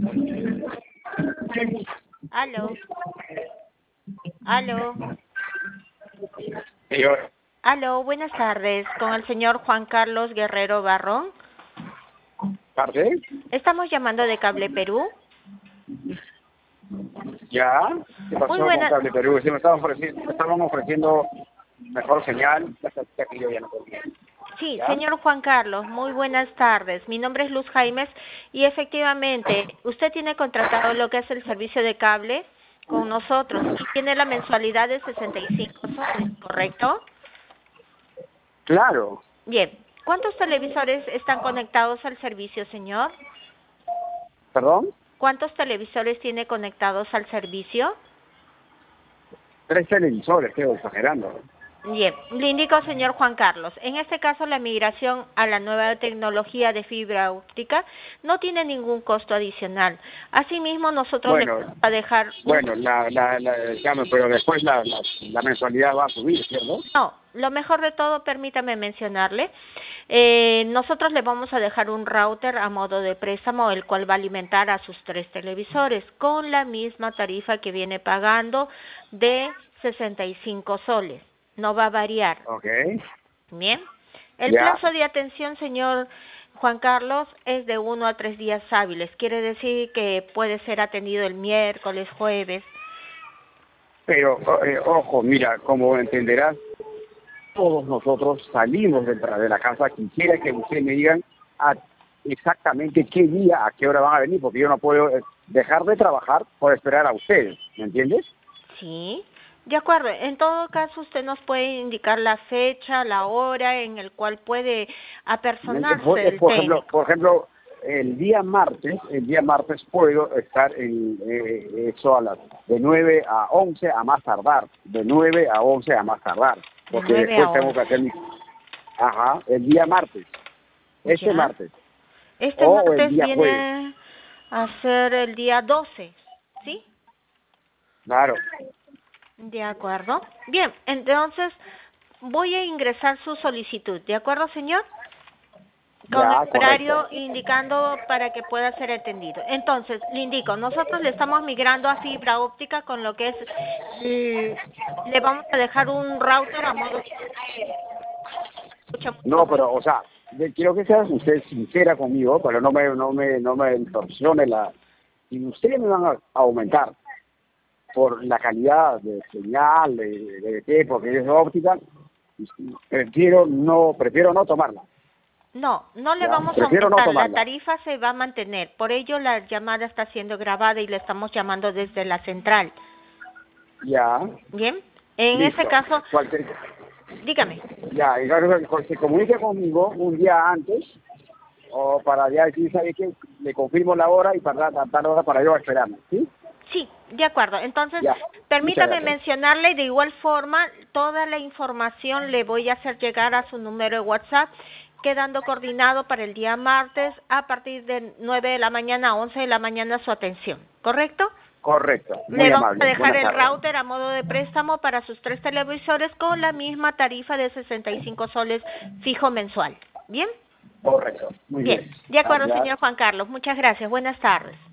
Aló, aló, Señor, aló, buenas tardes, con el señor Juan Carlos Guerrero Barrón. ¿parte? Estamos llamando de Cable Perú. ¿Ya? ¿Qué Muy pasó con buena, Cable Perú? Sí, estaban ofreciendo mejor señal, ya que yo ya no podía. sí, ¿Ya? señor Juan Carlos, muy buenas tardes. Mi nombre es Luz Jaimes y efectivamente usted tiene contratado lo que es el servicio de cable con nosotros y tiene la mensualidad de 65 soles, ¿correcto? Claro. Bien, ¿cuántos televisores están conectados al servicio, señor? ¿Perdón? ¿Cuántos televisores tiene conectados al servicio? 3 televisores, quedo exagerando. Bien, le indico, señor Juan Carlos, en este caso la migración a la nueva tecnología de fibra óptica no tiene ningún costo adicional. Asimismo, nosotros le vamos Bueno, a dejar un... bueno, pero después la mensualidad va a subir, ¿cierto? No, lo mejor de todo, permítame mencionarle, nosotros le vamos a dejar un router a modo de préstamo, el cual va a alimentar a sus 3 televisores con la misma tarifa que viene pagando de 65 soles. No va a variar. Ok. Bien. El Ya. plazo de atención, señor Juan Carlos, es de 1 a 3 días hábiles. Quiere decir que puede ser atendido el miércoles, jueves. Pero, ojo, mira, como entenderás, todos nosotros salimos de la casa. Quisiera que ustedes me digan exactamente qué día, a qué hora van a venir, porque yo no puedo dejar de trabajar por esperar a ustedes, ¿me entiendes? Sí. De acuerdo. En todo caso, usted nos puede indicar la fecha, la hora en el cual puede apersonarse el técnico. Por ejemplo, el día martes puedo estar en eso de 9 a 11 a más tardar, de 9 a 11 a más tardar, De porque 9 a después tengo 11. que hacer ajá, el día martes, este Ya. martes, Este o el martes día jueves, viene a ser el día 12. ¿Sí? claro, De acuerdo. Bien, entonces voy a ingresar su solicitud. ¿De acuerdo, señor? Con el ya, horario correcto. indicando para que pueda ser atendido. Entonces, le indico, nosotros le estamos migrando a fibra óptica con lo que es, le vamos a dejar un router a modo, escucha No, mucho ruido. pero, o sea, quiero que seas usted sincera conmigo, pero no me distorsione si ustedes me van a aumentar por la calidad de señal, porque es óptica, prefiero no tomarla, No, no le ¿ya? vamos a Prefiero no aumentar, la tomarla, tarifa se va a mantener, por ello la llamada está siendo grabada y le estamos llamando desde la central. ya, Bien, en ese listo. caso, Cualquier, dígame. ya, y claro, se comunique conmigo un día antes, o para ya decir, ¿sabe qué? Le confirmo la hora y para dar hora para yo esperarme, ¿sí? Sí, de acuerdo. Entonces, Ya, muchas permítame gracias. mencionarle de igual forma, toda la información le voy a hacer llegar a su número de WhatsApp, quedando coordinado para el día martes a partir de 9 de la mañana a 11 de la mañana su atención, ¿correcto? Correcto, Le muy vamos a amable, dejar buenas el tardes. router a modo de préstamo para sus 3 televisores con la misma tarifa de 65 soles fijo mensual. ¿Bien? Correcto, muy Bien. bien. De acuerdo, Gracias. señor Juan Carlos. Muchas gracias. Buenas tardes.